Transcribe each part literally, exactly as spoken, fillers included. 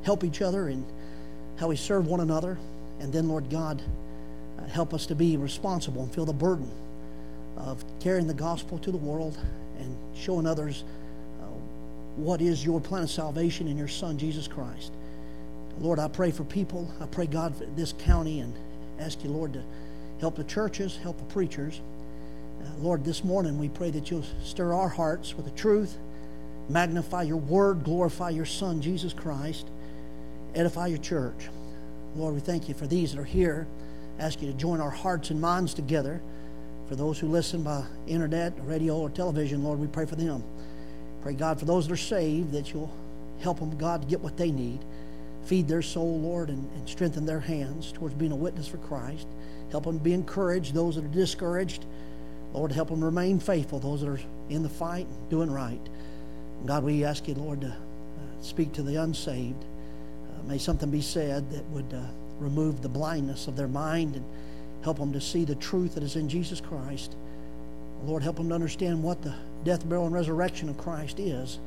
help each other and how we serve one another. And then, Lord God, uh, help us to be responsible and feel the burden of carrying the gospel to the world and showing others uh, what is your plan of salvation in your Son, Jesus Christ. Lord, I pray for people. I pray, God, for this county, and ask you, Lord, to help the churches, help the preachers. Uh, Lord, this morning we pray that you'll stir our hearts with the truth, magnify your word, glorify your Son, Jesus Christ, edify your church. Lord, we thank you for these that are here. Ask you to join our hearts and minds together. For those who listen by internet, radio, or television, Lord, we pray for them. Pray, God, for those that are saved, that you'll help them, God, to get what they need. Feed their soul, Lord, and, and strengthen their hands towards being a witness for Christ. Help them be encouraged, those that are discouraged. Lord, help them remain faithful, those that are in the fight, doing right. God, we ask you, Lord, to uh, speak to the unsaved. Uh, may something be said that would uh, remove the blindness of their mind and help them to see the truth that is in Jesus Christ. Lord, help them to understand what the death, burial, and resurrection of Christ is.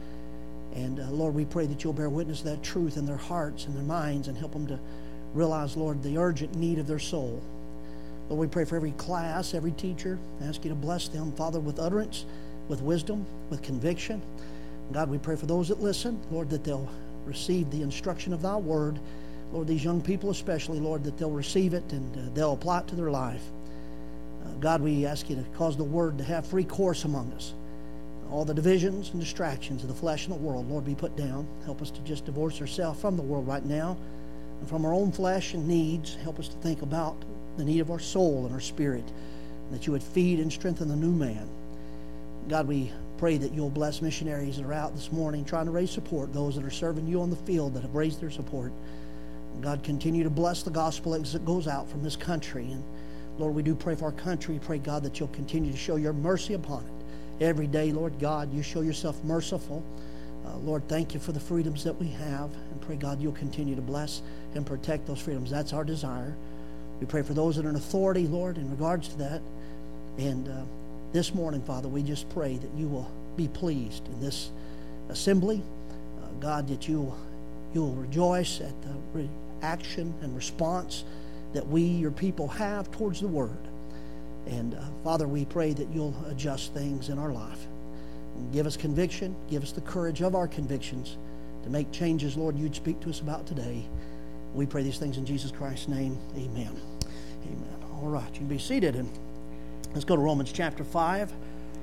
And uh, Lord, we pray that you'll bear witness to that truth in their hearts and their minds and help them to realize, Lord, the urgent need of their soul. Lord, we pray for every class, every teacher. I ask you to bless them, Father, with utterance, with wisdom, with conviction. God, we pray for those that listen, Lord, that they'll receive the instruction of thy word. Lord, these young people especially, Lord, that they'll receive it and uh, they'll apply it to their life. Uh, God, we ask you to cause the word to have free course among us. All the divisions and distractions of the flesh and the world, Lord, be put down. Help us to just divorce ourselves from the world right now and from our own flesh and needs. Help us to think about the need of our soul and our spirit, and that you would feed and strengthen the new man. God, we pray that you'll bless missionaries that are out this morning trying to raise support, those that are serving you on the field that have raised their support. God, continue to bless the gospel as it goes out from this country. And Lord, we do pray for our country. Pray, God, that you'll continue to show your mercy upon it. Every day, Lord God, you show yourself merciful. Uh, Lord, thank you for the freedoms that we have. And pray, God, you'll continue to bless and protect those freedoms. That's our desire. We pray for those that are in authority, Lord, in regards to that. And uh, this morning, Father, we just pray that you will be pleased in this assembly. Uh, God, that you'll, you'll rejoice at the reaction and response that we, your people, have towards the word. And uh, Father, we pray that you'll adjust things in our life. And give us conviction. Give us the courage of our convictions to make changes, Lord, you'd speak to us about today. We pray these things in Jesus Christ's name. Amen. Amen. All right, you can be seated. And let's go to Romans chapter five.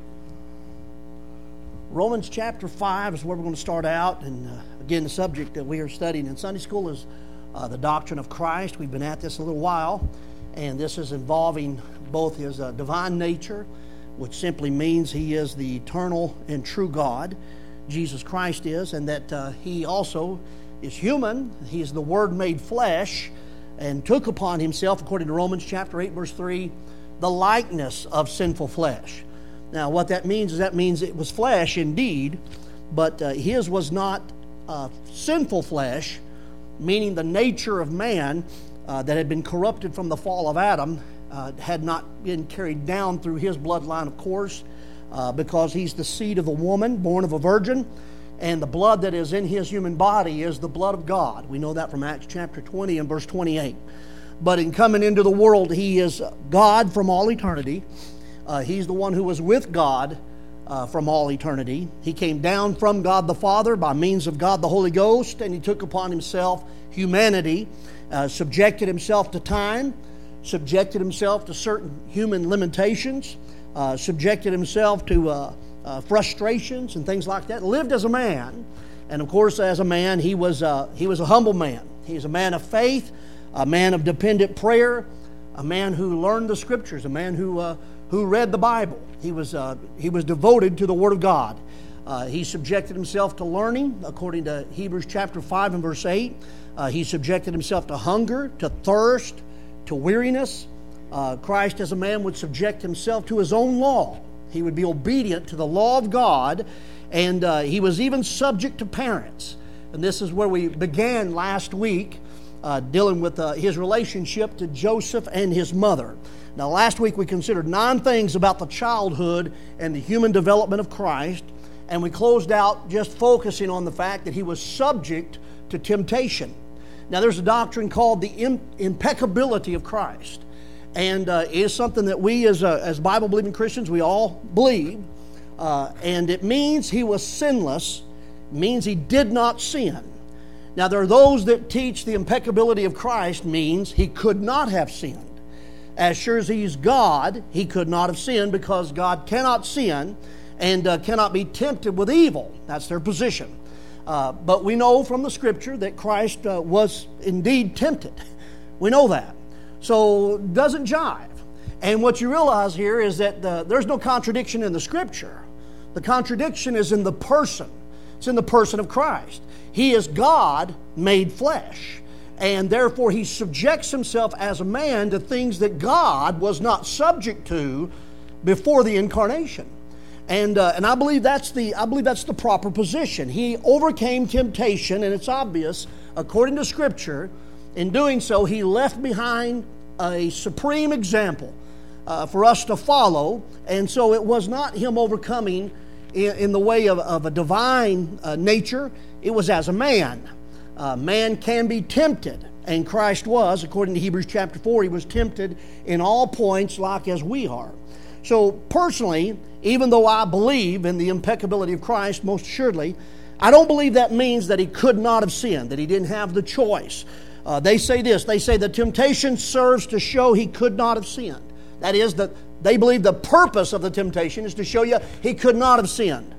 Romans chapter five is where we're going to start out. And uh, again, the subject that we are studying in Sunday school is uh, the doctrine of Christ. We've been at this a little while. And this is involving both his uh, divine nature, which simply means he is the eternal and true God, Jesus Christ is, and that uh, he also is human. He is the Word made flesh and took upon himself, according to Romans chapter eight, verse three, the likeness of sinful flesh. Now, what that means is that means it was flesh indeed, but uh, his was not uh, sinful flesh, meaning the nature of man uh, that had been corrupted from the fall of Adam uh, had not been carried down through his bloodline, of course, uh, because he's the seed of a woman, born of a virgin, and the blood that is in his human body is the blood of God. We know that from Acts chapter twenty and verse twenty-eight. But in coming into the world, he is God from all eternity. Uh, he's the one who was with God uh, from all eternity. He came down from God the Father by means of God the Holy Ghost, and he took upon himself humanity, uh, subjected himself to time, subjected himself to certain human limitations, uh, subjected himself to uh, uh, frustrations and things like that, lived as a man. And of course, as a man, he was, uh, he was a humble man. He was a man of faith, a man of dependent prayer, a man who learned the Scriptures, a man who uh, who read the Bible. He was uh, he was devoted to the Word of God. Uh, he subjected himself to learning, according to Hebrews chapter five and verse eight. Uh, he subjected himself to hunger, to thirst, to weariness. Uh, Christ as a man would subject himself to his own law. He would be obedient to the law of God, and uh, he was even subject to parents. And this is where we began last week, uh, dealing with uh, his relationship to Joseph and his mother. Now, last week we considered nine things about the childhood and the human development of Christ, and we closed out just focusing on the fact that he was subject to temptation. Now, there's a doctrine called the im- impeccability of Christ. And uh, it is something that we as, uh, as Bible-believing Christians, we all believe. Uh, and it means he was sinless. It means he did not sin. Now, there are those that teach the impeccability of Christ means he could not have sinned. As sure as he's God, he could not have sinned because God cannot sin and uh, cannot be tempted with evil. That's their position. Uh, but we know from the Scripture that Christ uh, was indeed tempted. We know that. So it doesn't jive. And what you realize here is that the, there's no contradiction in the Scripture. The contradiction is in the person. It's in the person of Christ. He is God made flesh. And therefore he subjects himself as a man to things that God was not subject to before the incarnation. And uh, and I believe that's the I believe that's the proper position. He overcame temptation, and it's obvious, according to Scripture. In doing so, he left behind a supreme example uh, for us to follow. And so it was not him overcoming in, in the way of, of a divine uh, nature. It was as a man. Uh, man can be tempted, and Christ was, according to Hebrews chapter four, he was tempted in all points like as we are. So personally, even though I believe in the impeccability of Christ, most assuredly, I don't believe that means that he could not have sinned, that he didn't have the choice. Uh, they say this, they say the temptation serves to show he could not have sinned. That is, that they believe the purpose of the temptation is to show you he could not have sinned.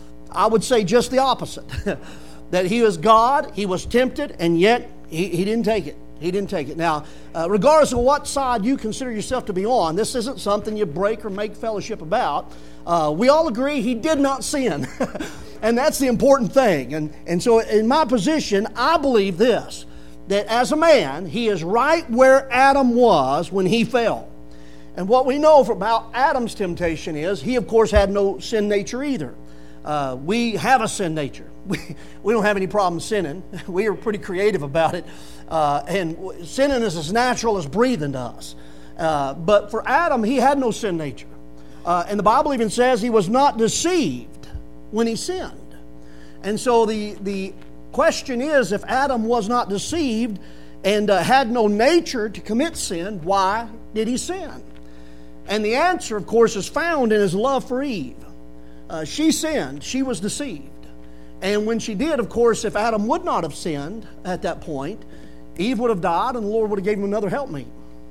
I would say just the opposite. That he was God, he was tempted, and yet he, he didn't take it. He didn't take it. Now, uh, regardless of what side you consider yourself to be on, this isn't something you break or make fellowship about. Uh, we all agree he did not sin. And that's the important thing. And, and so in my position, I believe this, that as a man, he is right where Adam was when he fell. And what we know about Adam's temptation is he, of course, had no sin nature either. Uh, we have a sin nature. We, we don't have any problem sinning. We are pretty creative about it. Uh, and sinning is as natural as breathing to us. Uh, but for Adam, he had no sin nature. Uh, and the Bible even says he was not deceived when he sinned. And so the, the question is, if Adam was not deceived and uh, had no nature to commit sin, why did he sin? And the answer, of course, is found in his love for Eve. Uh, she sinned. She was deceived. And when she did, of course, if Adam would not have sinned at that point, Eve would have died and the Lord would have given him another helpmeet.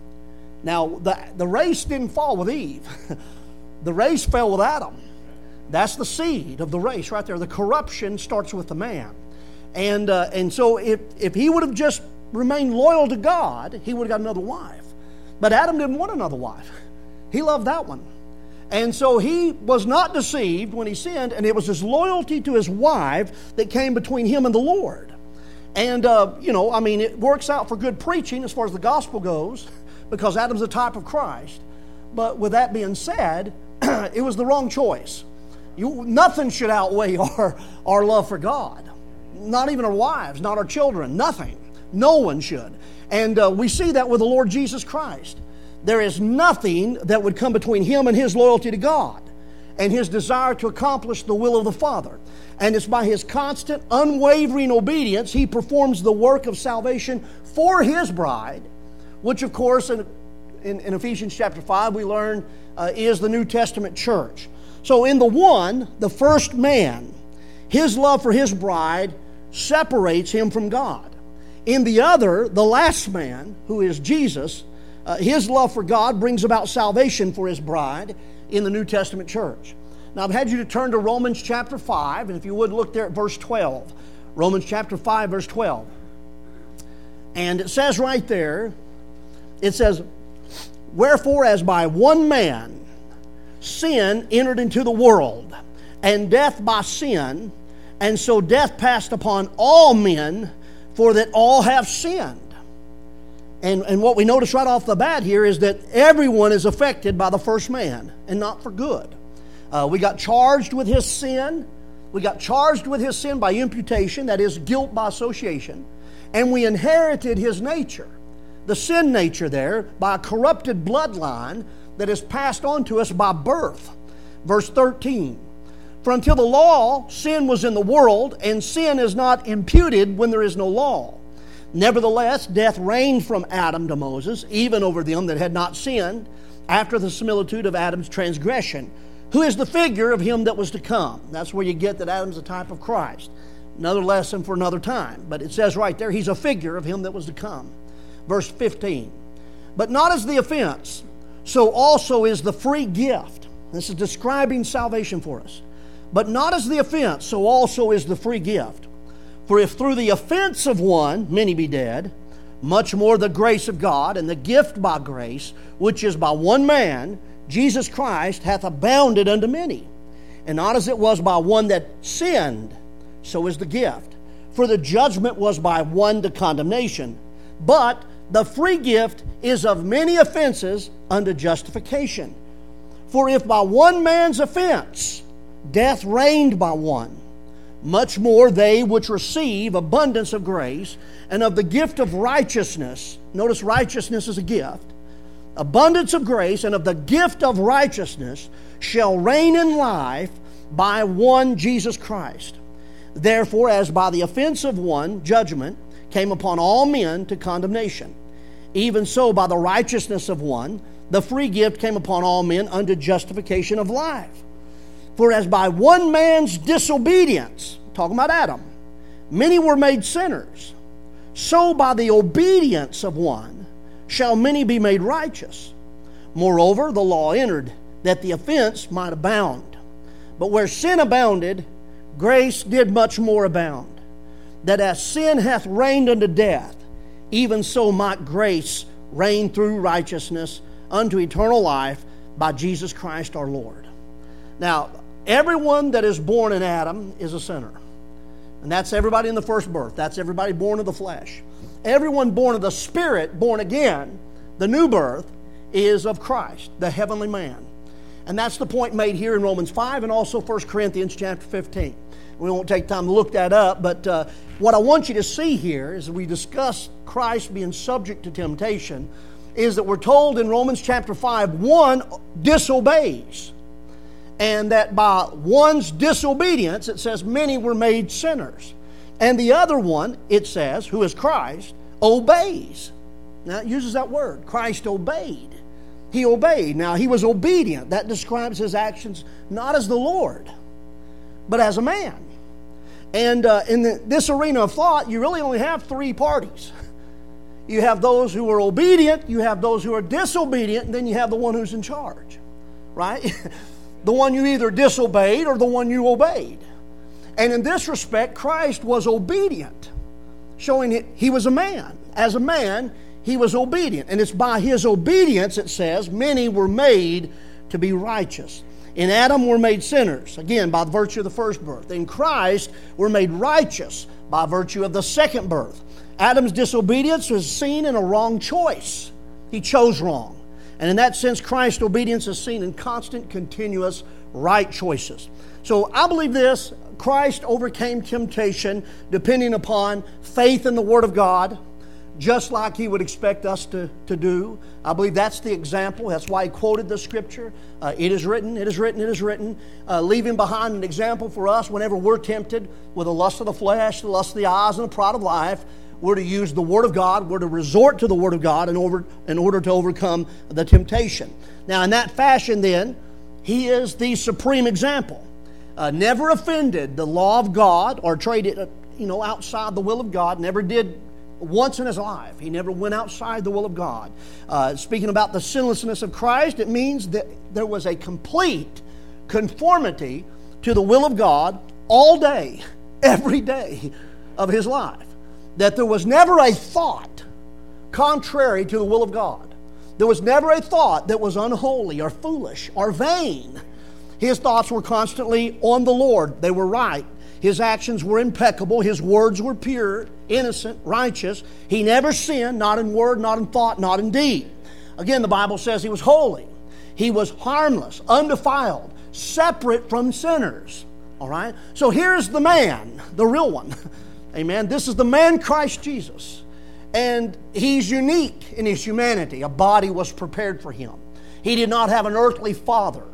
Now, the, the race didn't fall with Eve. The race fell with Adam. That's the seed of the race right there. The corruption starts with the man. And uh, and so if, if he would have just remained loyal to God, he would have got another wife. But Adam didn't want another wife. He loved that one. And so he was not deceived when he sinned, and it was his loyalty to his wife that came between him and the Lord. And, uh, you know, I mean, it works out for good preaching as far as the gospel goes, because Adam's a type of Christ. But with that being said, it was the wrong choice. You, nothing should outweigh our, our love for God. Not even our wives, not our children, nothing. No one should. And uh, we see that with the Lord Jesus Christ. There is nothing that would come between him and his loyalty to God and his desire to accomplish the will of the Father. And it's by his constant, unwavering obedience he performs the work of salvation for his bride, which, of course, in, in, in Ephesians chapter five, we learn uh, is the New Testament church. So in the one, the first man, his love for his bride separates him from God. In the other, the last man, who is Jesus, Uh, his love for God brings about salvation for his bride in the New Testament church. Now, I've had you to turn to Romans chapter five, and if you would look there at verse twelve. Romans chapter five, verse twelve. And it says right there, it says, "Wherefore, as by one man sin entered into the world, and death by sin, and so death passed upon all men, for that all have sinned." And, and what we notice right off the bat here is that everyone is affected by the first man, and not for good. Uh, we got charged with his sin. We got charged with his sin by imputation, that is, guilt by association. And we inherited his nature, the sin nature there, by a corrupted bloodline that is passed on to us by birth. Verse thirteen, For until the law, sin was in the world, and sin is not imputed when there is no law. Nevertheless, death reigned from Adam to Moses, even over them that had not sinned, after the similitude of Adam's transgression, who is the figure of him that was to come. That's where you get that Adam's a type of Christ. Another lesson for another time. But it says right there, he's a figure of him that was to come. Verse fifteen. But not as the offense, so also is the free gift. This is describing salvation for us. But not as the offense, so also is the free gift. For if through the offense of one many be dead, much more the grace of God and the gift by grace, which is by one man, Jesus Christ, hath abounded unto many. And not as it was by one that sinned, so is the gift. For the judgment was by one to condemnation, but the free gift is of many offenses unto justification. For if by one man's offense death reigned by one, much more they which receive abundance of grace and of the gift of righteousness. Notice righteousness is a gift. Abundance of grace and of the gift of righteousness shall reign in life by one Jesus Christ. Therefore, as by the offense of one judgment came upon all men to condemnation, even so by the righteousness of one the free gift came upon all men unto justification of life. For as by one man's disobedience, talking about Adam, many were made sinners, so by the obedience of one shall many be made righteous. Moreover, the law entered, that the offense might abound. But where sin abounded, grace did much more abound, that as sin hath reigned unto death, even so might grace reign through righteousness unto eternal life by Jesus Christ our Lord. Now, everyone that is born in Adam is a sinner. And that's everybody in the first birth. That's everybody born of the flesh. Everyone born of the Spirit, born again, the new birth, is of Christ, the heavenly man. And that's the point made here in Romans five and also First Corinthians chapter fifteen. We won't take time to look that up, but uh, what I want you to see here as we discuss Christ being subject to temptation is that we're told in Romans chapter five, one disobeys. And that by one's disobedience, it says many were made sinners. And the other one, it says, who is Christ, obeys. Now it uses that word. Christ obeyed. He obeyed. Now he was obedient. That describes his actions not as the Lord, but as a man. And uh, in the, this arena of thought, you really only have three parties. You have those who are obedient, you have those who are disobedient, and then you have the one who's in charge. Right? The one you either disobeyed or the one you obeyed. And in this respect, Christ was obedient, showing he was a man. As a man, he was obedient. And it's by his obedience, it says, many were made to be righteous. In Adam were made sinners, again, by virtue of the first birth. In Christ were made righteous by virtue of the second birth. Adam's disobedience was seen in a wrong choice. He chose wrong. And in that sense, Christ's obedience is seen in constant, continuous, right choices. So I believe this, Christ overcame temptation depending upon faith in the Word of God, just like He would expect us to, to do. I believe that's the example. That's why He quoted the Scripture. Uh, it is written, it is written, it is written, uh, leaving behind an example for us whenever we're tempted with the lust of the flesh, the lust of the eyes, and the pride of life. We're to use the Word of God. We're to resort to the Word of God in order, in order to overcome the temptation. Now, in that fashion, then, He is the supreme example. Uh, never offended the law of God or traded, uh, you know, outside the will of God. Never did once in His life. He never went outside the will of God. Uh, speaking about the sinlessness of Christ, it means that there was a complete conformity to the will of God all day, every day of His life. That there was never a thought contrary to the will of God. There was never a thought that was unholy or foolish or vain. His thoughts were constantly on the Lord. They were right. His actions were impeccable. His words were pure, innocent, righteous. He never sinned, not in word, not in thought, not in deed. Again, the Bible says He was holy. He was harmless, undefiled, separate from sinners. All right? So here's the man, the real one. Amen. This is the man Christ Jesus. And He's unique in His humanity. A body was prepared for Him. He did not have an earthly father.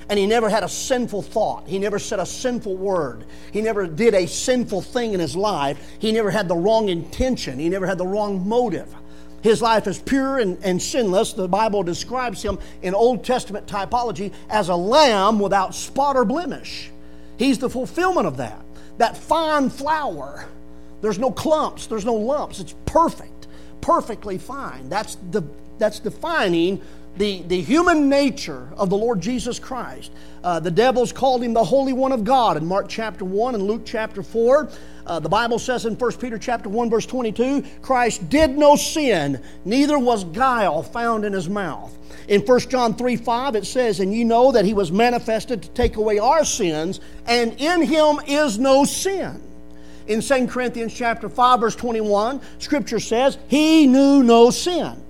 And he never had a sinful thought. He never said a sinful word. He never did a sinful thing in his life. He never had the wrong intention. He never had the wrong motive. His life is pure and, and sinless. The Bible describes him in Old Testament typology as a lamb without spot or blemish. He's the fulfillment of that. That fine flour. There's no clumps. There's no lumps. It's perfect. Perfectly fine. That's the that's defining The, the human nature of the Lord Jesus Christ. Uh, the devils called him the Holy One of God in Mark chapter one and Luke chapter four. Uh, the Bible says in First Peter chapter one verse twenty-two, Christ did no sin, neither was guile found in his mouth. In First John three five it says, and you know that he was manifested to take away our sins, and in him is no sin. In Second Corinthians chapter five verse twenty-one, Scripture says, he knew no sin.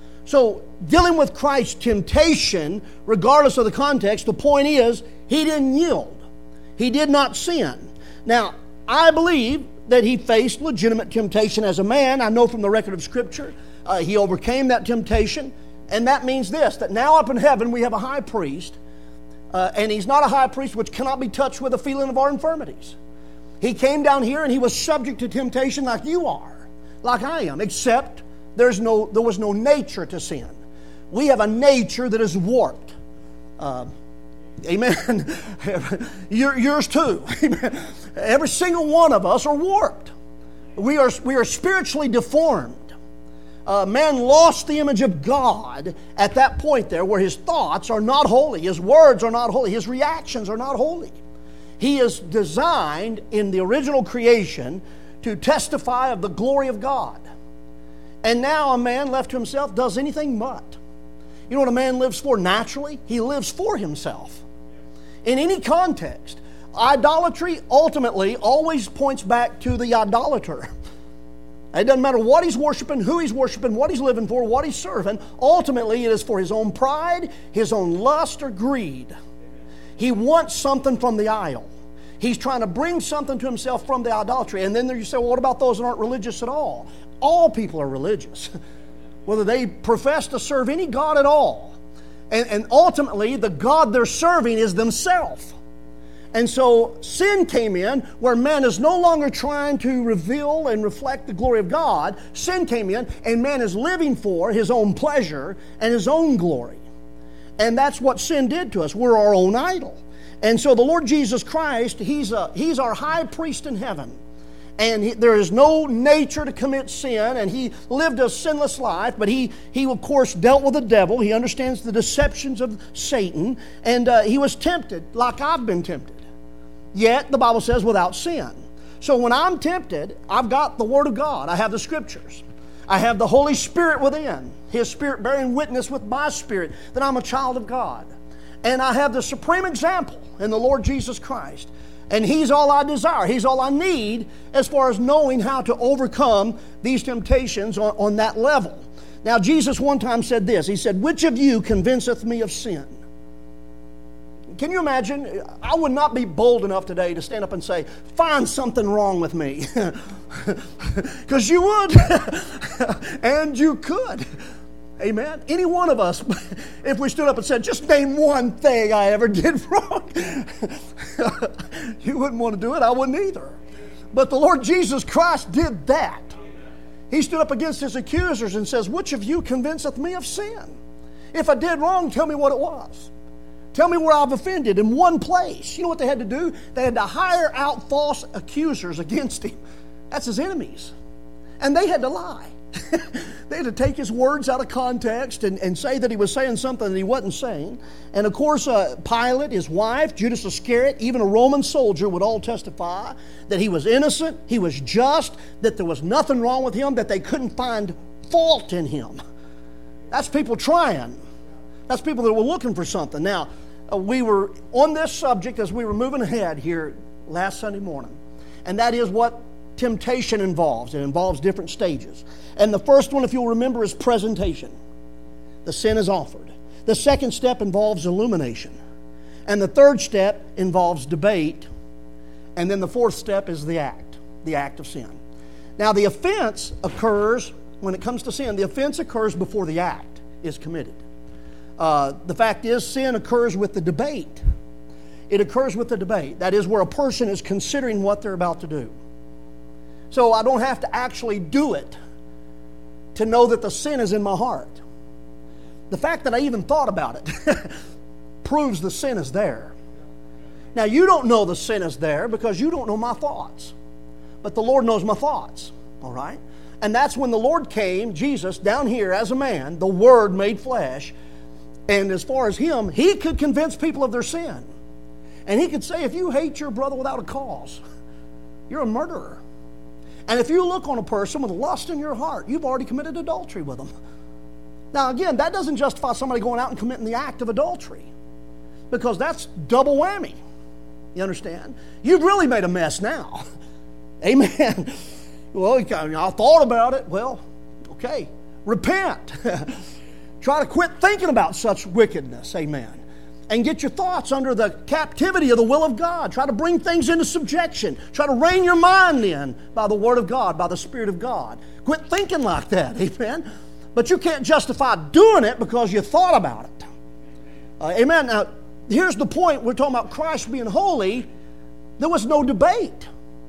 So, dealing with Christ's temptation, regardless of the context, the point is, he didn't yield. He did not sin. Now, I believe that he faced legitimate temptation as a man. I know from the record of Scripture, uh, he overcame that temptation. And that means this, that now up in heaven we have a high priest, uh, and he's not a high priest which cannot be touched with a feeling of our infirmities. He came down here and he was subject to temptation like you are, like I am, except There's no, there was no nature to sin. We have a nature that is warped. Uh, amen. Your, yours too. Amen. Every single one of us are warped. We are, we are spiritually deformed. Uh, man lost the image of God at that point there where his thoughts are not holy. His words are not holy. His reactions are not holy. He is designed in the original creation to testify of the glory of God. And now a man left to himself does anything but. You know what a man lives for naturally? He lives for himself. In any context, idolatry ultimately always points back to the idolater. It doesn't matter what he's worshiping, who he's worshiping, what he's living for, what he's serving. Ultimately, it is for his own pride, his own lust or greed. He wants something from the idol. He's trying to bring something to himself from the idolatry. And then there you say, well, what about those that aren't religious at all? All people are religious, whether they profess to serve any God at all. And, and ultimately, the God they're serving is themselves. And so sin came in where man is no longer trying to reveal and reflect the glory of God. Sin came in and man is living for his own pleasure and his own glory. And that's what sin did to us. We're our own idol. And so the Lord Jesus Christ, He's, a, he's our high priest in heaven. And he, there is no nature to commit sin, and He lived a sinless life, but He, he of course, dealt with the devil. He understands the deceptions of Satan, and uh, He was tempted like I've been tempted. Yet, the Bible says, without sin. So when I'm tempted, I've got the Word of God. I have the Scriptures. I have the Holy Spirit within, His Spirit bearing witness with my spirit that I'm a child of God. And I have the supreme example in the Lord Jesus Christ. And He's all I desire. He's all I need as far as knowing how to overcome these temptations on, on that level. Now, Jesus one time said this. He said, which of you convinceth me of sin? Can you imagine? I would not be bold enough today to stand up and say, find something wrong with me. Because you would. And you could. Amen. Any one of us, if we stood up and said, just name one thing I ever did wrong, you wouldn't want to do it. I wouldn't either. But the Lord Jesus Christ did that. He stood up against His accusers and says, which of you convinceth me of sin? If I did wrong, tell me what it was. Tell me where I've offended in one place. You know what they had to do? They had to hire out false accusers against Him. That's His enemies. And they had to lie. They had to take His words out of context and, and say that He was saying something that He wasn't saying. And of course, uh, Pilate, his wife, Judas Iscariot, even a Roman soldier would all testify that He was innocent, He was just, that there was nothing wrong with Him, that they couldn't find fault in Him. That's people trying. That's people that were looking for something. Now, uh, we were on this subject as we were moving ahead here last Sunday morning. And that is what temptation involves. It involves different stages. And the first one, if you'll remember, is presentation. The sin is offered. The second step involves illumination. And the third step involves debate. And then the fourth step is the act, the act of sin. Now, the offense occurs, when it comes to sin, the offense occurs before the act is committed. Uh, the fact is, sin occurs with the debate it occurs with the debate. That is where a person is considering what they're about to do. So I don't have to actually do it to know that the sin is in my heart. The fact that I even thought about it proves the sin is there. Now, you don't know the sin is there because you don't know my thoughts. But the Lord knows my thoughts, all right? And that's when the Lord came, Jesus, down here as a man, the Word made flesh. And as far as Him, He could convince people of their sin. And He could say, if you hate your brother without a cause, you're a murderer. And if you look on a person with lust in your heart, you've already committed adultery with them. Now, again, that doesn't justify somebody going out and committing the act of adultery, because that's double whammy. You understand? You've really made a mess now. Amen. Well, I thought about it. Well, okay. Repent. Try to quit thinking about such wickedness. Amen. And get your thoughts under the captivity of the will of God. Try to bring things into subjection. Try to rein your mind in by the Word of God, by the Spirit of God. Quit thinking like that. Amen. But you can't justify doing it because you thought about it. Uh, amen. Now, here's the point. We're talking about Christ being holy. There was no debate.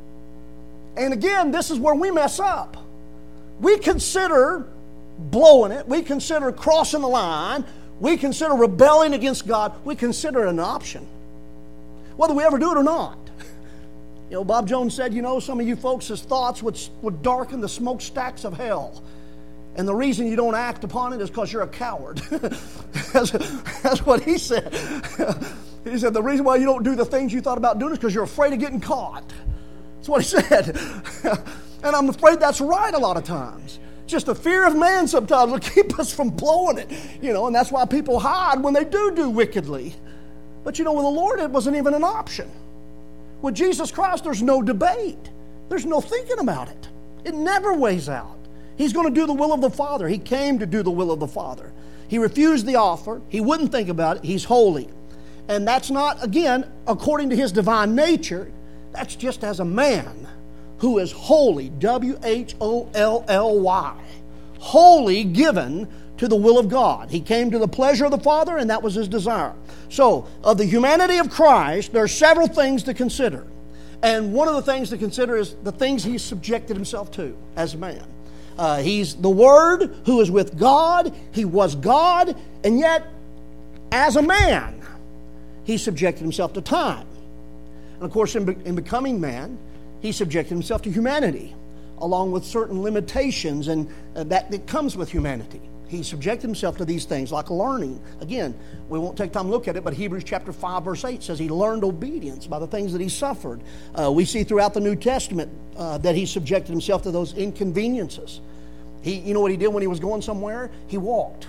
And again, this is where we mess up. We consider blowing it. We consider crossing the line. We consider rebelling against God. We consider it an option, whether we ever do it or not. You know, Bob Jones said, you know, some of you folks' thoughts would, would darken the smokestacks of hell. And the reason you don't act upon it is because you're a coward. that's, that's what he said. He said, the reason why you don't do the things you thought about doing is because you're afraid of getting caught. That's what he said. And I'm afraid that's right a lot of times. Just the fear of man sometimes will keep us from blowing it. You know, and that's why people hide when they do do wickedly. But you know, with the Lord, it wasn't even an option. With Jesus Christ, there's no debate. There's no thinking about it. It never weighs out. He's going to do the will of the Father. He came to do the will of the Father. He refused the offer. He wouldn't think about it. He's holy. And that's not, again, according to His divine nature. That's just as a man who is holy, W H O L L Y, wholly given to the will of God. He came to the pleasure of the Father, and that was His desire. So, of the humanity of Christ, there are several things to consider. And one of the things to consider is the things He subjected Himself to as a man. Uh, he's the Word who is with God. He was God, and yet, as a man, He subjected Himself to time. And of course, in, be- in becoming man, He subjected Himself to humanity, along with certain limitations and uh, that, that comes with humanity. He subjected Himself to these things, like learning. Again, we won't take time to look at it, but Hebrews chapter five, verse eight says He learned obedience by the things that He suffered. Uh, we see throughout the New Testament uh, that He subjected Himself to those inconveniences. He, you know what He did when He was going somewhere? He walked.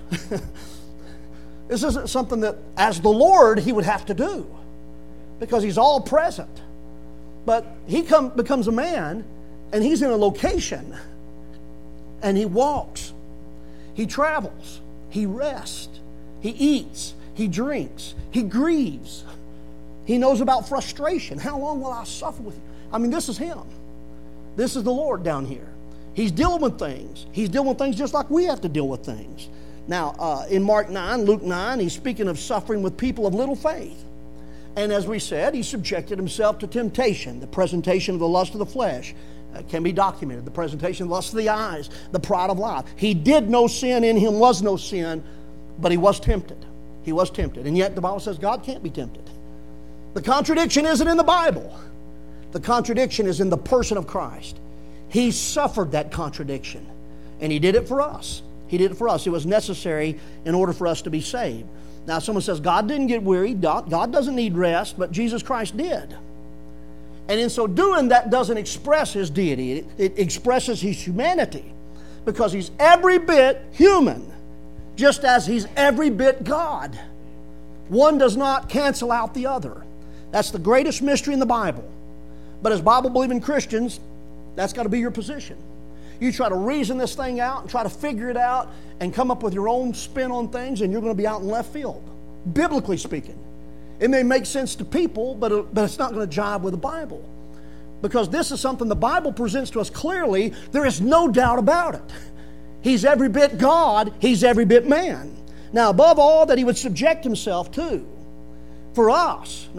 This isn't something that, as the Lord, He would have to do, because He's all present. But He come, becomes a man, and He's in a location, and He walks. He travels. He rests. He eats. He drinks. He grieves. He knows about frustration. How long will I suffer with you? I mean, this is Him. This is the Lord down here. He's dealing with things. He's dealing with things just like we have to deal with things. Now, uh, in Mark nine, Luke nine, He's speaking of suffering with people of little faith. And as we said, He subjected Himself to temptation, the presentation of the lust of the flesh. Uh, can be documented. The presentation of the lust of the eyes, the pride of life. He did no sin, in Him was no sin, but He was tempted. He was tempted. And yet the Bible says God can't be tempted. The contradiction isn't in the Bible. The contradiction is in the person of Christ. He suffered that contradiction, and He did it for us. He did it for us. It was necessary in order for us to be saved. Now, someone says, God didn't get weary. God doesn't need rest, but Jesus Christ did. And in so doing, that doesn't express His deity. It, it expresses His humanity, because He's every bit human, just as He's every bit God. One does not cancel out the other. That's the greatest mystery in the Bible. But as Bible-believing Christians, that's got to be your position. You try to reason this thing out and try to figure it out and come up with your own spin on things, and you're going to be out in left field, biblically speaking. It may make sense to people, but, it, but it's not going to jive with the Bible. Because this is something the Bible presents to us clearly. There is no doubt about it. He's every bit God. He's every bit man. Now, above all that He would subject Himself to, for us now,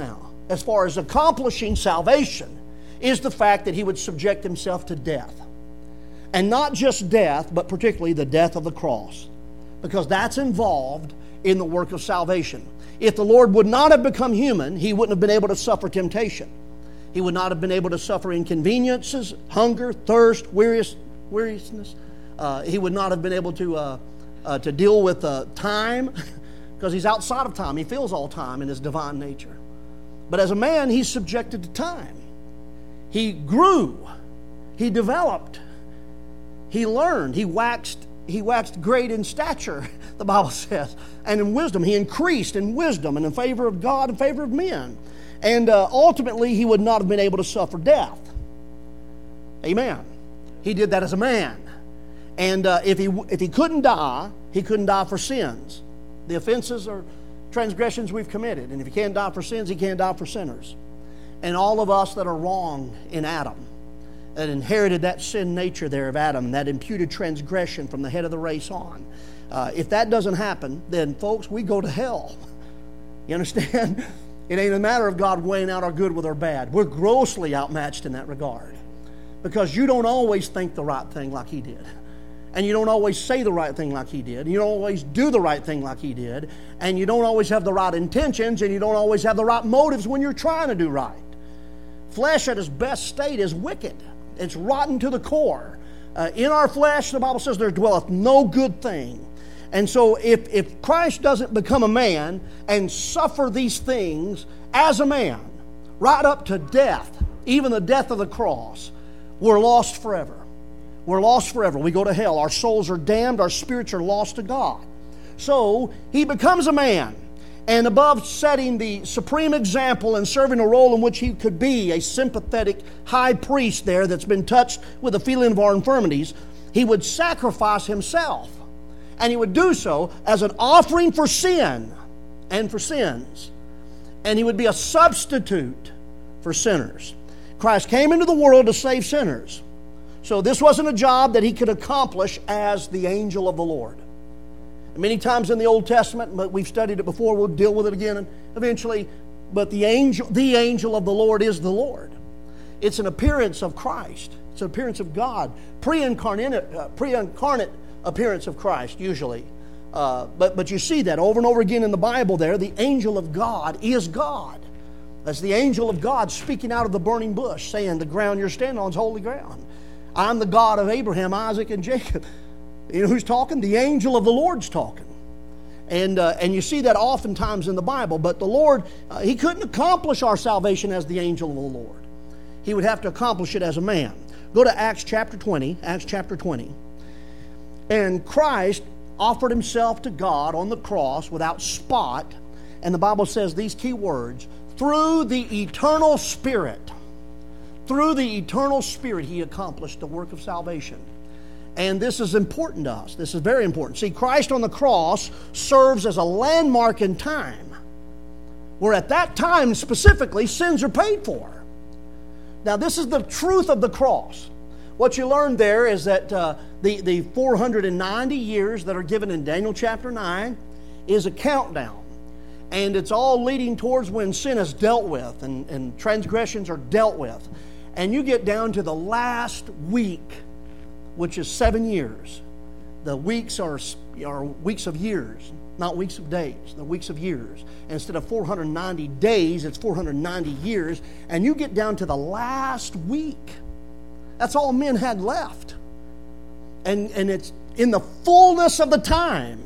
as far as accomplishing salvation is the fact that he would subject himself to death. And not just death, but particularly the death of the cross, because that's involved in the work of salvation. If the Lord would not have become human, he wouldn't have been able to suffer temptation. He would not have been able to suffer inconveniences, hunger, thirst, weariness. Uh, he would not have been able to, uh, uh, to deal with uh, time, because he's outside of time. He feels all time in his divine nature. But as a man, he's subjected to time. He grew. He developed. He learned. He waxed, he waxed great in stature, the Bible says, and in wisdom. He increased in wisdom and in favor of God and favor of men. And uh, ultimately, he would not have been able to suffer death. Amen. He did that as a man. And uh, if he if he couldn't die, he couldn't die for sins. The offenses or transgressions we've committed. And if he can't die for sins, he can't die for sinners. And all of us that are wrong in Adam, that inherited that sin nature there of Adam, that imputed transgression from the head of the race on. Uh, if that doesn't happen, then folks, we go to hell. You understand? It ain't a matter of God weighing out our good with our bad. We're grossly outmatched in that regard. Because you don't always think the right thing like he did. And you don't always say the right thing like he did. And you don't always do the right thing like he did. And you don't always have the right intentions. And you don't always have the right motives when you're trying to do right. Flesh at its best state is wicked. It's rotten to the core. Uh, in our flesh, the Bible says, there dwelleth no good thing. And so if, if Christ doesn't become a man and suffer these things as a man, right up to death, even the death of the cross, we're lost forever. We're lost forever. We go to hell. Our souls are damned. Our spirits are lost to God. So he becomes a man. And above setting the supreme example and serving a role in which he could be a sympathetic high priest there that's been touched with the feeling of our infirmities, he would sacrifice himself. And he would do so as an offering for sin and for sins. And he would be a substitute for sinners. Christ came into the world to save sinners. So this wasn't a job that he could accomplish as the angel of the Lord. Many times in the Old Testament, but we've studied it before, we'll deal with it again eventually, but the angel, the angel of the Lord is the Lord. It's an appearance of Christ. It's an appearance of God. Pre-incarnate, uh, pre-incarnate appearance of Christ, usually. Uh, but, but you see that over and over again in the Bible there. The angel of God is God. That's the angel of God speaking out of the burning bush, saying, the ground you're standing on is holy ground. I'm the God of Abraham, Isaac, and Jacob. You know who's talking? The angel of the Lord's talking. And uh, and you see that oftentimes in the Bible. But the Lord, uh, he couldn't accomplish our salvation as the angel of the Lord. He would have to accomplish it as a man. Go to Acts chapter twenty. Acts chapter twenty. And Christ offered himself to God on the cross without spot. And the Bible says these key words, through the eternal Spirit. Through the eternal Spirit, he accomplished the work of salvation. And this is important to us. This is very important. See, Christ on the cross serves as a landmark in time, where at that time specifically, sins are paid for. Now, this is the truth of the cross. What you learn there is that uh, the, the four hundred ninety years that are given in Daniel chapter nine is a countdown. And it's all leading towards when sin is dealt with and, and transgressions are dealt with. And you get down to the last week, which is seven years. The weeks are, are weeks of years, not weeks of days. They're weeks of years. And instead of four hundred ninety days, it's four hundred ninety years. And you get down to the last week. That's all men had left. And, and it's in the fullness of the time.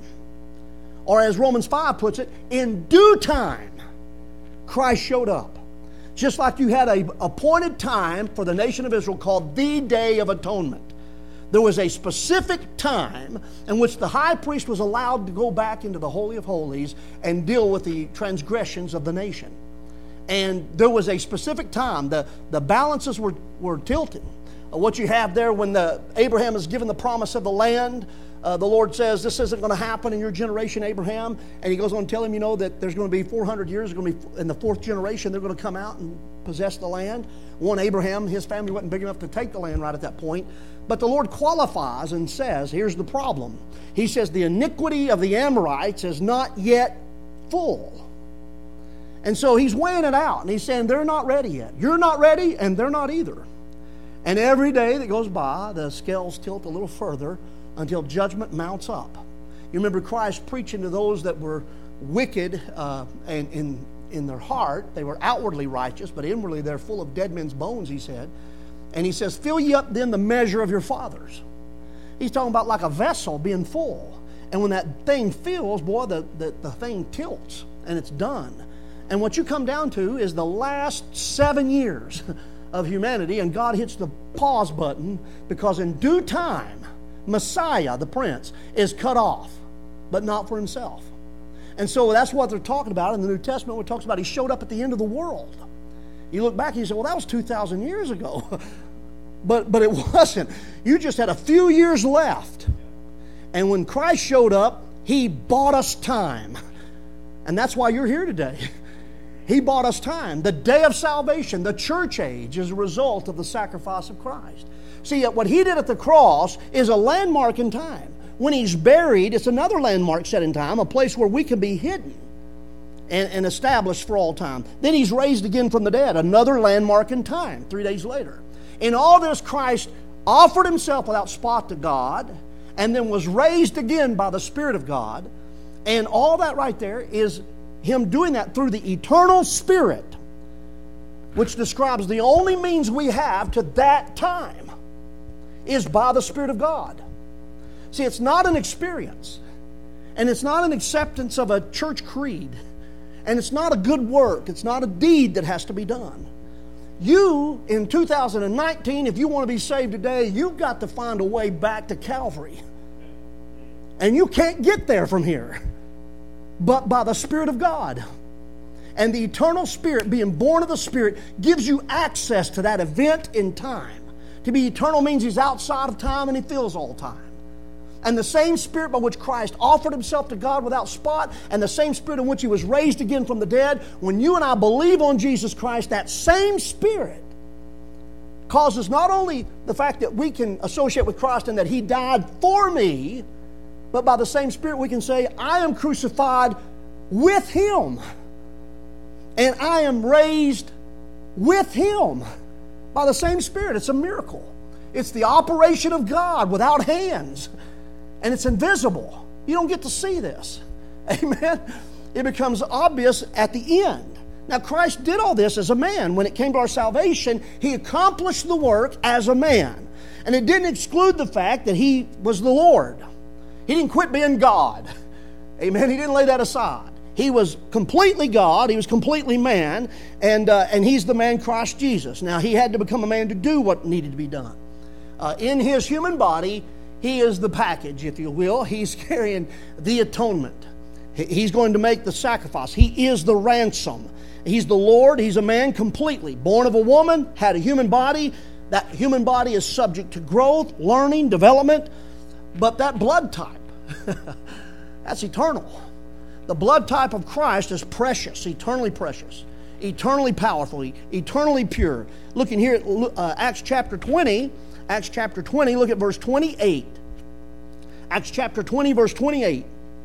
Or as Romans five puts it, in due time, Christ showed up. Just like you had an appointed time for the nation of Israel called the Day of Atonement. There was a specific time in which the high priest was allowed to go back into the Holy of Holies and deal with the transgressions of the nation. And there was a specific time. The, the balances were, were tilting. Uh, what you have there when the, Abraham is given the promise of the land, uh, the Lord says, this isn't going to happen in your generation, Abraham. And he goes on to tell him, you know, that there's going to be four hundred years, going to be in the fourth generation, they're going to come out and possess the land. One, Abraham, his family wasn't big enough to take the land right at that point. But the Lord qualifies and says, here's the problem. He says, the iniquity of the Amorites is not yet full. And so he's weighing it out, and he's saying they're not ready yet. You're not ready, and they're not either. And every day that goes by, the scales tilt a little further until judgment mounts up. You remember Christ preaching to those that were wicked uh, and in, in their heart. They were outwardly righteous, but inwardly they're full of dead men's bones, he said. And he says, fill ye up then the measure of your fathers. He's talking about like a vessel being full. And when that thing fills, boy, the, the, the thing tilts, and it's done. And what you come down to is the last seven years of humanity, and God hits the pause button because in due time, Messiah, the Prince, is cut off, but not for himself. And so that's what they're talking about in the New Testament, where it talks about he showed up at the end of the world. You look back and you say, well, that was two thousand years ago. but, but it wasn't. You just had a few years left. And when Christ showed up, he bought us time. And that's why you're here today. He bought us time. The day of salvation, the church age, is a result of the sacrifice of Christ. See, what he did at the cross is a landmark in time. When he's buried, it's another landmark set in time, a place where we can be hidden and, and established for all time. Then he's raised again from the dead, another landmark in time, three days later. In all this, Christ offered himself without spot to God and then was raised again by the Spirit of God. And all that right there is him doing that through the eternal Spirit, which describes the only means we have to that time is by the Spirit of God. See, it's not an experience, and it's not an acceptance of a church creed, and it's not a good work, it's not a deed that has to be done. You, in two thousand nineteen, if you want to be saved today, you've got to find a way back to Calvary. And you can't get there from here, but by the Spirit of God. And the eternal Spirit, being born of the Spirit, gives you access to that event in time. To be eternal means he's outside of time and he fills all time. And the same Spirit by which Christ offered himself to God without spot, and the same Spirit in which he was raised again from the dead, when you and I believe on Jesus Christ, that same Spirit causes not only the fact that we can associate with Christ and that he died for me, but by the same Spirit we can say, I am crucified with him. And I am raised with him. By the same Spirit. It's a miracle. It's the operation of God without hands. And it's invisible. You don't get to see this. Amen? It becomes obvious at the end. Now, Christ did all this as a man. When it came to our salvation, he accomplished the work as a man. And it didn't exclude the fact that he was the Lord. He didn't quit being God. Amen? He didn't lay that aside. He was completely God. He was completely man. And, uh, and he's the man Christ Jesus. Now, he had to become a man to do what needed to be done. Uh, in his human body, he is the package, if you will. He's carrying the atonement. He's going to make the sacrifice. He is the ransom. He's the Lord. He's a man completely. Born of a woman, had a human body. That human body is subject to growth, learning, development. But that blood type, that's eternal. The blood type of Christ is precious, eternally precious, eternally powerful, eternally pure. Looking here at uh, Acts chapter twenty, Acts chapter twenty, look at verse twenty-eight. Acts chapter twenty, verse twenty-eight.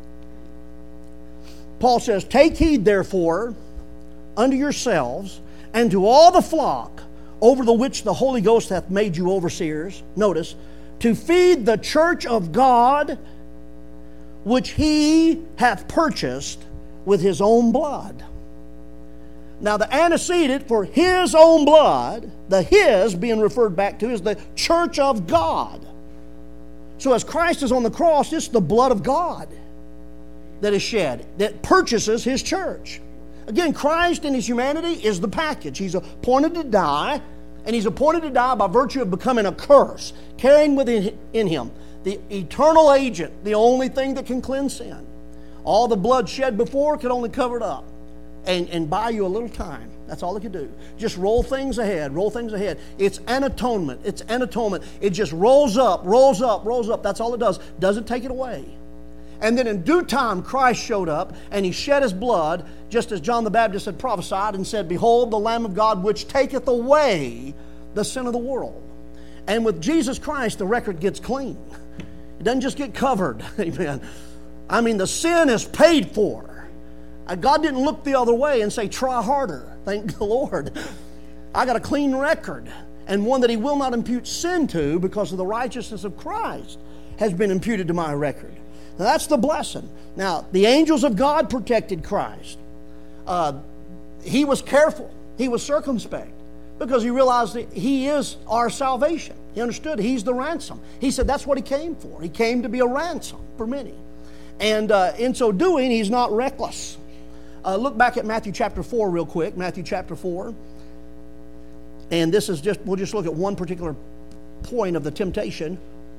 Paul says, take heed therefore unto yourselves and to all the flock over the which the Holy Ghost hath made you overseers. Notice, to feed the church of God, which he hath purchased with his own blood. Now the antecedent for his own blood, the his being referred back to, is the church of God. So as Christ is on the cross, it's the blood of God that is shed, that purchases his church. Again, Christ in his humanity is the package. He's appointed to die, and he's appointed to die by virtue of becoming a curse, carrying within in him the eternal agent, the only thing that can cleanse sin. All the blood shed before could only cover it up and, and buy you a little time. That's all it could do. Just roll things ahead, roll things ahead. It's an atonement. It's an atonement. It just rolls up, rolls up, rolls up. That's all it does. Doesn't take it away. And then in due time, Christ showed up and he shed his blood, just as John the Baptist had prophesied and said, behold, the Lamb of God which taketh away the sin of the world. And with Jesus Christ, the record gets clean. It doesn't just get covered. Amen. I mean, the sin is paid for. Uh, God didn't look the other way and say, try harder. Thank the Lord. I got a clean record, and one that He will not impute sin to, because of the righteousness of Christ has been imputed to my record. Now that's the blessing. Now, the angels of God protected Christ. Uh, he was careful. He was circumspect, because He realized that He is our salvation. He understood He's the ransom. He said that's what He came for. He came to be a ransom for many. And uh, in so doing, He's not reckless. Uh, look back at Matthew chapter four real quick. Matthew chapter four. And this is just, we'll just look at one particular point of the temptation.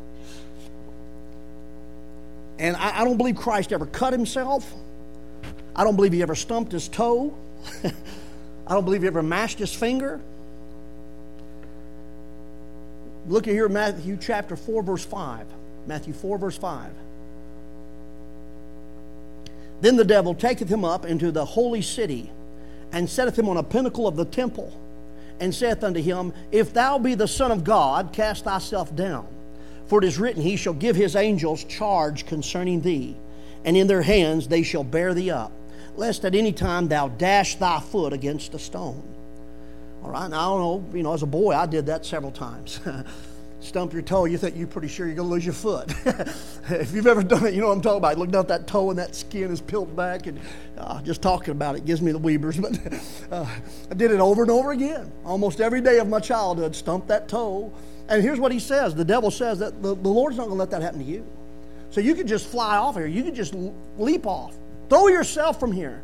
And I, I don't believe Christ ever cut Himself. I don't believe He ever stumped His toe. I don't believe He ever mashed His finger. Look at here, Matthew chapter four, verse five. Matthew four, verse five. Then the devil taketh him up into the holy city, and setteth him on a pinnacle of the temple, and saith unto him, If thou be the Son of God, cast thyself down. For it is written, He shall give His angels charge concerning thee, and in their hands they shall bear thee up, lest at any time thou dash thy foot against a stone. All right, now I don't know, you know, as a boy I did that several times. Stump your toe, you think you're pretty sure you're going to lose your foot. If you've ever done it, you know what I'm talking about. Look down at that toe and that skin is peeled back, and uh, just talking about it gives me the weebers. But uh, I did it over and over again. Almost every day of my childhood, stump that toe. And here's what he says. The devil says that the, the Lord's not going to let that happen to you. So you could just fly off here. You could just leap off. Throw yourself from here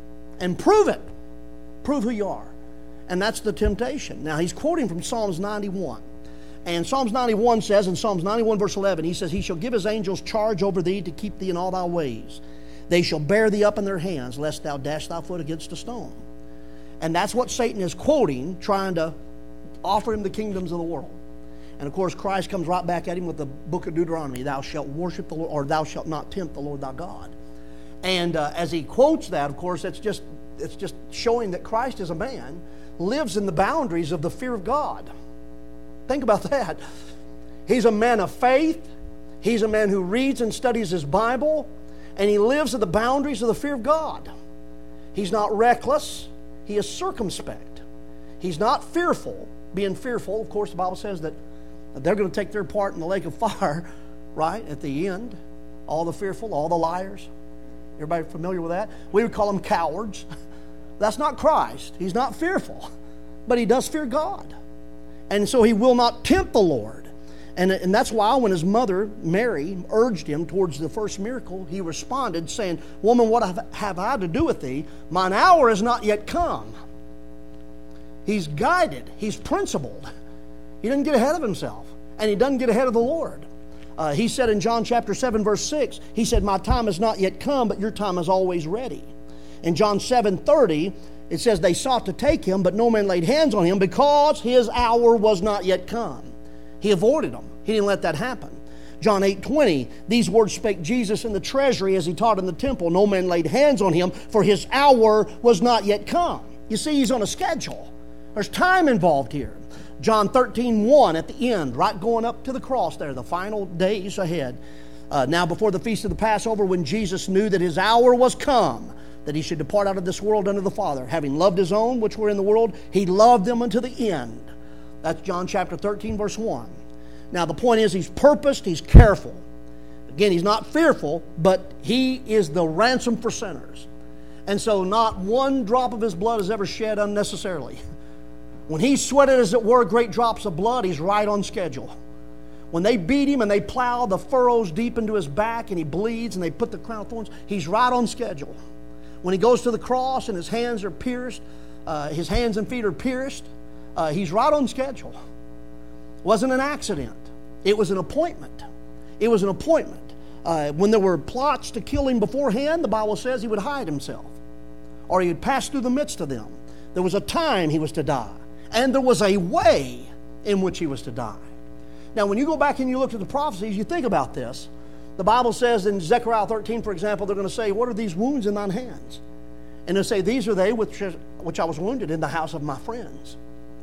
and prove it. Prove who you are. And that's the temptation. Now, he's quoting from Psalms ninety-one. And Psalms ninety-one says, in Psalms ninety-one verse eleven, he says, He shall give His angels charge over thee to keep thee in all thy ways. They shall bear thee up in their hands, lest thou dash thy foot against a stone. And that's what Satan is quoting, trying to offer him the kingdoms of the world. And of course, Christ comes right back at him with the book of Deuteronomy, Thou shalt worship the Lord, or thou shalt not tempt the Lord thy God. And uh, as he quotes that, of course, it's just, it's just showing that Christ as a man lives in the boundaries of the fear of God. Think about that. He's a man of faith. He's a man who reads and studies his Bible, and he lives in the boundaries of the fear of God. He's not reckless. He is circumspect. He's not fearful. Being fearful, of course, the Bible says that they're going to take their part in the lake of fire, right, at the end. All the fearful, all the liars. Everybody familiar with that? We would call them cowards. That's not Christ. He's not fearful, but he does fear God. And so he will not tempt the Lord. And, and that's why when his mother, Mary, urged him towards the first miracle, he responded saying, Woman, what have, have I to do with thee? Mine hour is not yet come. He's guided. He's principled. He doesn't get ahead of himself. And he doesn't get ahead of the Lord. Uh, he said in John chapter seven, verse six, he said, My time is not yet come, but your time is always ready. In John seven thirty, it says, They sought to take him, but no man laid hands on him because his hour was not yet come. He avoided them. He didn't let that happen. John eight twenty, these words spake Jesus in the treasury as he taught in the temple. No man laid hands on him, for his hour was not yet come. You see, he's on a schedule. There's time involved here. John thirteen one at the end, right going up to the cross there, the final days ahead. Uh, now before the feast of the Passover, when Jesus knew that his hour was come, that he should depart out of this world unto the Father, having loved his own which were in the world, he loved them unto the end. That's John chapter thirteen, verse one. Now the point is, he's purposed, he's careful. Again, he's not fearful, but he is the ransom for sinners. And so not one drop of his blood is ever shed unnecessarily. When he sweated, as it were, great drops of blood, he's right on schedule. When they beat him and they plow the furrows deep into his back and he bleeds and they put the crown of thorns, he's right on schedule. When he goes to the cross and his hands are pierced, uh, his hands and feet are pierced, uh, he's right on schedule. It wasn't an accident. It was an appointment. It was an appointment. Uh, when there were plots to kill him beforehand, the Bible says he would hide himself, or he would pass through the midst of them. There was a time he was to die, and there was a way in which he was to die. Now, when you go back and you look at the prophecies, you think about this. The Bible says in Zechariah thirteen, for example, they're going to say, What are these wounds in thine hands? And they'll say, These are they which, which I was wounded in the house of my friends.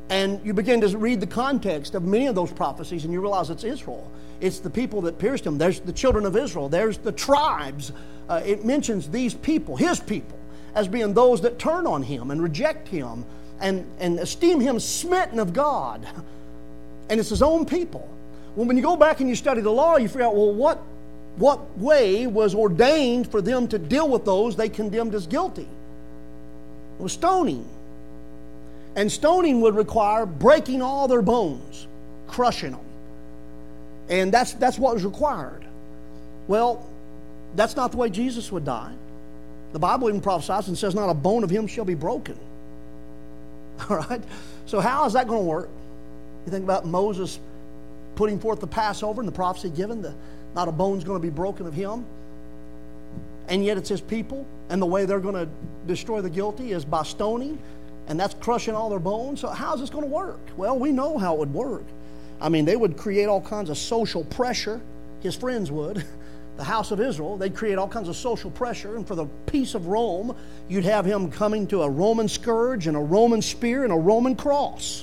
And you begin to read the context of many of those prophecies, and you realize it's Israel. It's the people that pierced him. There's the children of Israel. There's the tribes. Uh, it mentions these people, his people, as being those that turn on him and reject him and, and esteem him smitten of God. And it's his own people. Well, when you go back and you study the law, you figure out, well, what, what way was ordained for them to deal with those they condemned as guilty? It was stoning. And stoning would require breaking all their bones, crushing them. And that's, that's what was required. Well, that's not the way Jesus would die. The Bible even prophesies and says, not a bone of him shall be broken. All right? So how is that going to work? You think about Moses putting forth the Passover and the prophecy given, that not a bone's going to be broken of him. And yet it's his people. And the way they're going to destroy the guilty is by stoning. And that's crushing all their bones. So how's this going to work? Well, we know how it would work. I mean, they would create all kinds of social pressure. His friends would. The house of Israel, they'd create all kinds of social pressure. And for the peace of Rome, you'd have him coming to a Roman scourge and a Roman spear and a Roman cross.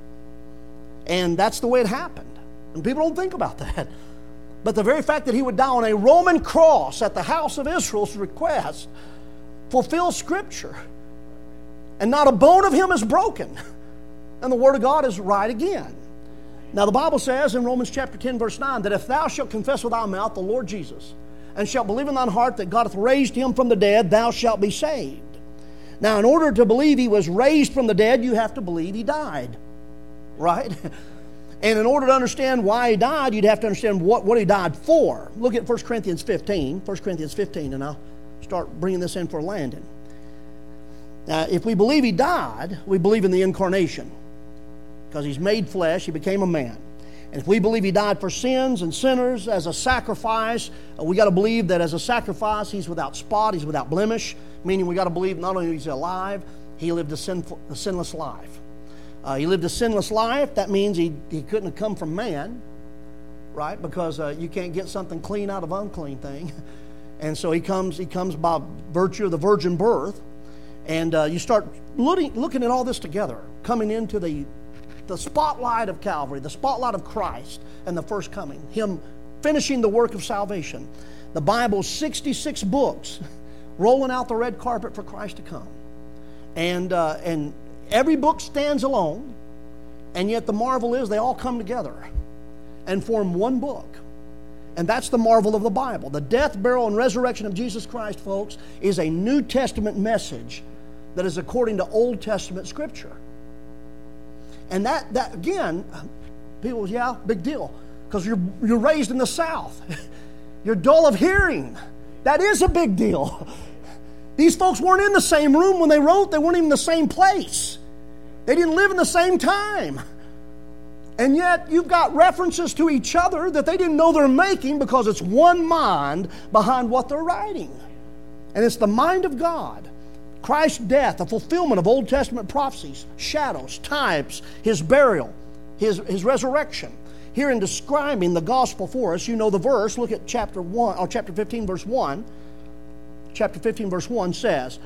And that's the way it happened. And people don't think about that. But the very fact that he would die on a Roman cross at the house of Israel's request fulfills Scripture. And not a bone of him is broken. And the Word of God is right again. Now the Bible says in Romans chapter ten verse nine that if thou shalt confess with thy mouth the Lord Jesus and shalt believe in thine heart that God hath raised him from the dead, thou shalt be saved. Now in order to believe he was raised from the dead, you have to believe he died. Right? And in order to understand why he died, you'd have to understand what, what he died for. Look at First Corinthians fifteen. First Corinthians fifteen, and I'll start bringing this in for Landon. Now, if we believe he died, we believe in the incarnation. Because he's made flesh, he became a man. And if we believe he died for sins and sinners as a sacrifice, we got to believe that as a sacrifice, he's without spot, he's without blemish. Meaning we got to believe not only he's alive, he lived a, sinful, a sinless life. Uh, he lived a sinless life. That means he, he couldn't have come from man, right? Because uh, you can't get something clean out of unclean thing. And so he comes, he comes by virtue of the virgin birth. And uh, you start looking, looking at all this together, coming into the, the spotlight of Calvary, the spotlight of Christ and the first coming, him finishing the work of salvation. The Bible's sixty-six books rolling out the red carpet for Christ to come. And, uh, and every book stands alone, and yet the marvel is they all come together and form one book. And that's the marvel of the Bible. The death, burial, and resurrection of Jesus Christ, folks, is a New Testament message that is according to Old Testament Scripture. And that, that again, people, yeah, big deal. Because you're, you're raised in the South. You're dull of hearing. That is a big deal. These folks weren't in the same room when they wrote. They weren't even in the same place. They didn't live in the same time. And yet you've got references to each other that they didn't know they're making because it's one mind behind what they're writing. And it's the mind of God. Christ's death, the fulfillment of Old Testament prophecies, shadows, types, His burial, His, his resurrection. Here in describing the gospel for us, you know the verse. Look at chapter one, or chapter fifteen, verse one. Chapter fifteen, verse one says,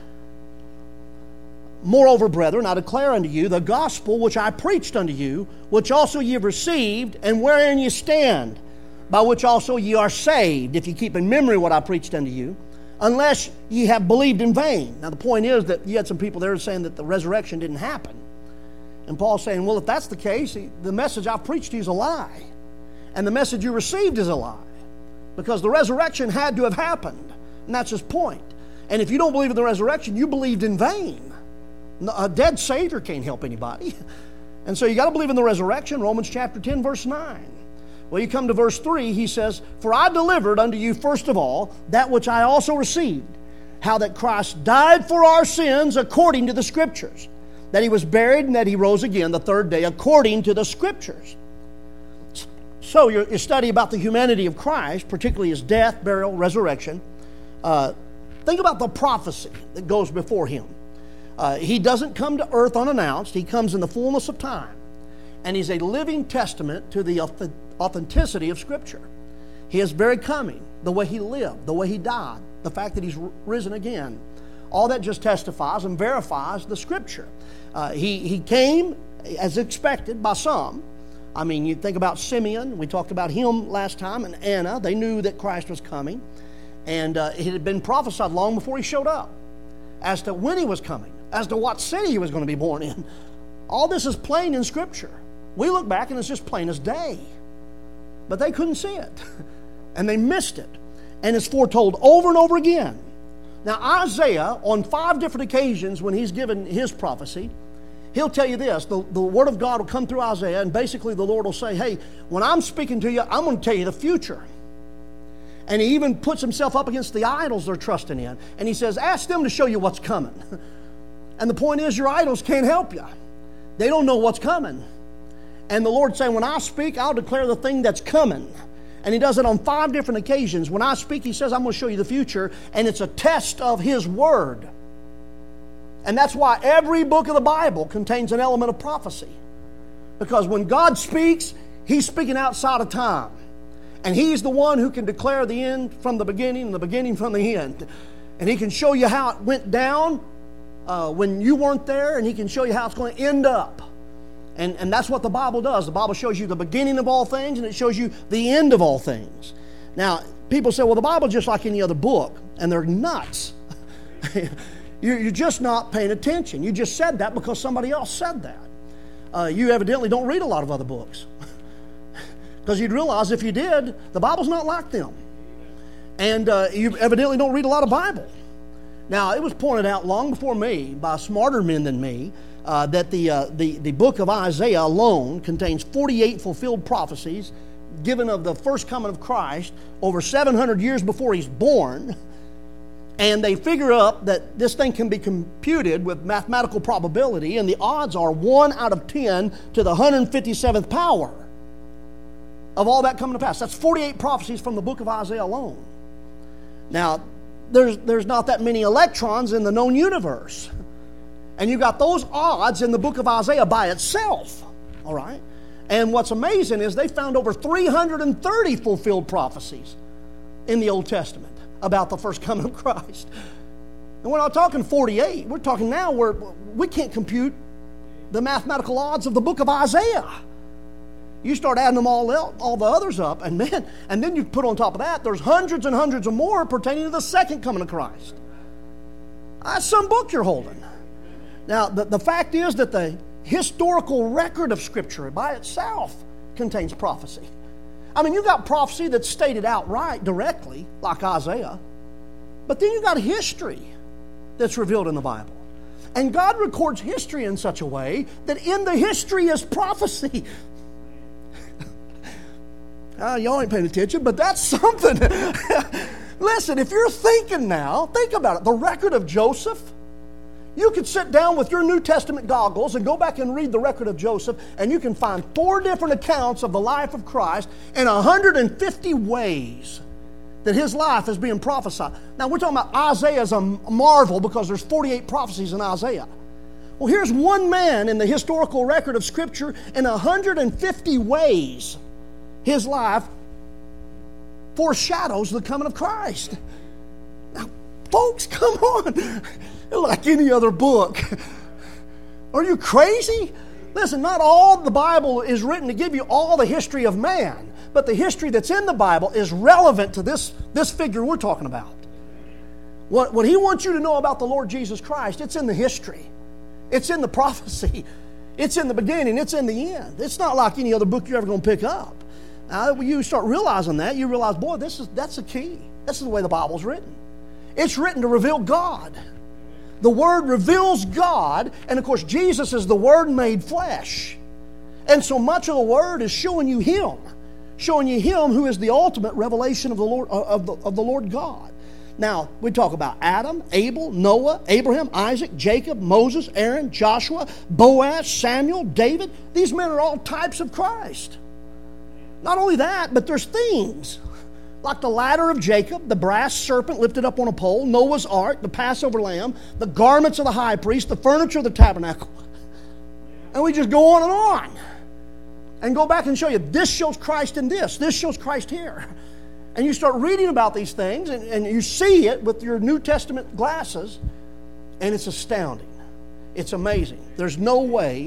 Moreover, brethren, I declare unto you the gospel which I preached unto you, which also ye have received, and wherein ye stand, by which also ye are saved, if ye keep in memory what I preached unto you, unless ye have believed in vain. Now the point is that you had some people there saying that the resurrection didn't happen. And Paul's saying, well, if that's the case, the message I've preached to you is a lie. And the message you received is a lie. Because the resurrection had to have happened. And that's his point. And if you don't believe in the resurrection, you believed in vain. A dead Savior can't help anybody. And so you got to believe in the resurrection. Romans chapter ten, verse nine. Well, you come to verse three, he says, For I delivered unto you first of all that which I also received, how that Christ died for our sins according to the Scriptures, that He was buried and that He rose again the third day according to the Scriptures. So your, your study about the humanity of Christ, particularly His death, burial, resurrection, uh, think about the prophecy that goes before Him. Uh, he doesn't come to earth unannounced. He comes in the fullness of time. And He's a living testament to the authenticity of Scripture. His very coming, the way He lived, the way He died, the fact that He's risen again, all that just testifies and verifies the Scripture. Uh, he, he came as expected by some. I mean, you think about Simeon. We talked about him last time, and Anna. They knew that Christ was coming. And uh, it had been prophesied long before he showed up as to when he was coming, as to what city he was going to be born in. All this is plain in Scripture. We look back and it's just plain as day. But they couldn't see it. And they missed it. And it's foretold over and over again. Now, Isaiah, on five different occasions when he's given his prophecy, he'll tell you this. The, the Word of God will come through Isaiah, and basically the Lord will say, hey, when I'm speaking to you, I'm going to tell you the future. And he even puts himself up against the idols they're trusting in. And he says, ask them to show you what's coming. And the point is, your idols can't help you. They don't know what's coming. And the Lord's saying, when I speak, I'll declare the thing that's coming. And he does it on five different occasions. When I speak, he says, I'm going to show you the future. And it's a test of his word. And that's why every book of the Bible contains an element of prophecy. Because when God speaks, he's speaking outside of time. And he's the one who can declare the end from the beginning and the beginning from the end. And he can show you how it went down uh, when you weren't there, and he can show you how it's going to end up. And, and that's what the Bible does. The Bible shows you the beginning of all things, and it shows you the end of all things. Now, people say, well, the Bible's just like any other book, and they're nuts. You're just not paying attention. You just said that because somebody else said that. Uh, you evidently don't read a lot of other books. Because you'd realize if you did, the Bible's not like them. And uh, you evidently don't read a lot of Bible. Now, it was pointed out long before me by smarter men than me uh, that the, uh, the, the book of Isaiah alone contains forty-eight fulfilled prophecies given of the first coming of Christ over seven hundred years before he's born. And they figure up that this thing can be computed with mathematical probability, and the odds are one out of ten to the one hundred fifty-seventh power of all that coming to pass. That's forty-eight prophecies from the book of Isaiah alone. Now, there's, there's not that many electrons in the known universe. And you got those odds in the book of Isaiah by itself. All right? And what's amazing is they found over three hundred thirty fulfilled prophecies in the Old Testament about the first coming of Christ. And we're not talking forty-eight. We're talking now where we can't compute the mathematical odds of the book of Isaiah. You start adding them all out, all the others up, and man, and then you put on top of that, there's hundreds and hundreds of more pertaining to the second coming of Christ. That's some book you're holding. Now, the, the fact is that the historical record of Scripture by itself contains prophecy. I mean, you got prophecy that's stated outright, directly, like Isaiah. But then you got history that's revealed in the Bible. And God records history in such a way that in the history is prophecy. uh, y'all ain't paying attention, but that's something. Listen, if you're thinking now, think about it. The record of Joseph. You could sit down with your New Testament goggles and go back and read the record of Joseph, and you can find four different accounts of the life of Christ in one hundred fifty ways that his life is being prophesied. Now, we're talking about Isaiah as a marvel because there's forty-eight prophecies in Isaiah. Well, here's one man in the historical record of Scripture in one hundred fifty ways his life foreshadows the coming of Christ. Now, folks, come on. Like any other book. Are you crazy? Listen, not all the Bible is written to give you all the history of man, but the history that's in the Bible is relevant to this, this figure we're talking about. What, what he wants you to know about the Lord Jesus Christ, it's in the history. It's in the prophecy. It's in the beginning. It's in the end. It's not like any other book you're ever going to pick up. Now, when you start realizing that, you realize, boy, this is that's the key. This is the way the Bible's written. It's written to reveal God. The Word reveals God, and of course Jesus is the Word made flesh. And so much of the Word is showing you Him, showing you Him who is the ultimate revelation of the Lord of the, of the Lord God. Now, we talk about Adam, Abel, Noah, Abraham, Isaac, Jacob, Moses, Aaron, Joshua, Boaz, Samuel, David. These men are all types of Christ. Not only that, but there's themes. Like the ladder of Jacob, the brass serpent lifted up on a pole, Noah's ark, the Passover lamb, the garments of the high priest, the furniture of the tabernacle. And we just go on and on. And go back and show you, this shows Christ in this, this shows Christ here. And you start reading about these things, and, and you see it with your New Testament glasses, and it's astounding. It's amazing. There's no way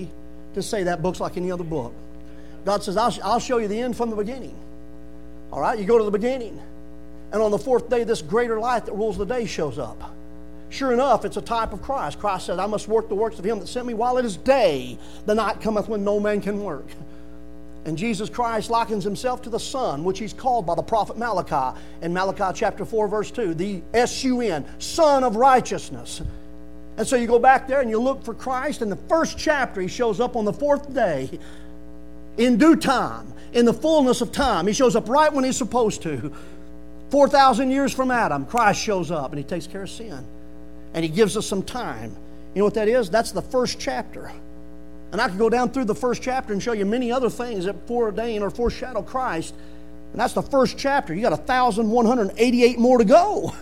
to say that book's like any other book. God says, I'll, I'll show you the end from the beginning. All right, you go to the beginning. And on the fourth day, this greater light that rules the day shows up. Sure enough, it's a type of Christ. Christ said, I must work the works of him that sent me while it is day. The night cometh when no man can work. And Jesus Christ likens himself to the sun, which he's called by the prophet Malachi in Malachi chapter four, verse two, the S U N, Son of Righteousness. And so you go back there and you look for Christ. In the first chapter, he shows up on the fourth day in due time, in the fullness of time. He shows up right when he's supposed to. four thousand years from Adam, Christ shows up and he takes care of sin. And he gives us some time. You know what that is? That's the first chapter. And I could go down through the first chapter and show you many other things that foreordain or foreshadow Christ. And that's the first chapter. You got one thousand one hundred eighty-eight more to go.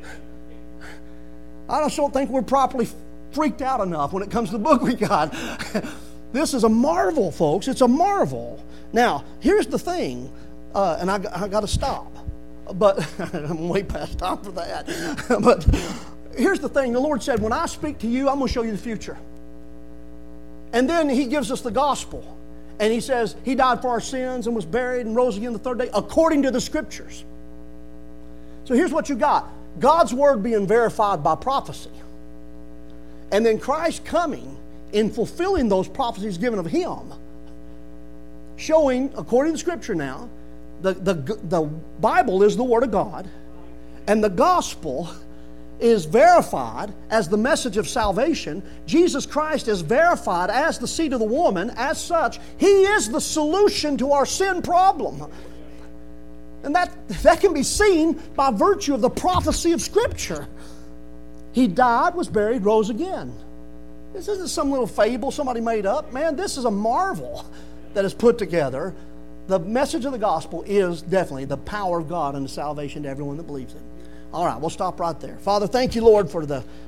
I just don't think we're properly freaked out enough when it comes to the book we got. This is a marvel, folks. It's a marvel. Now, here's the thing, uh, and I, I got to stop. But I'm way past time for that. But here's the thing. The Lord said, when I speak to you, I'm going to show you the future. And then he gives us the gospel. And he says he died for our sins and was buried and rose again the third day according to the Scriptures. So here's what you got. God's word being verified by prophecy. And then Christ coming in fulfilling those prophecies given of him. Showing, according to Scripture now, the, the, the Bible is the Word of God. And the gospel is verified as the message of salvation. Jesus Christ is verified as the seed of the woman. As such, he is the solution to our sin problem. And that, that can be seen by virtue of the prophecy of Scripture. He died, was buried, rose again. This isn't some little fable somebody made up. Man, this is a marvel that is put together. The message of the gospel is definitely the power of God and the salvation to everyone that believes it. All right, we'll stop right there. Father, thank you, Lord, for the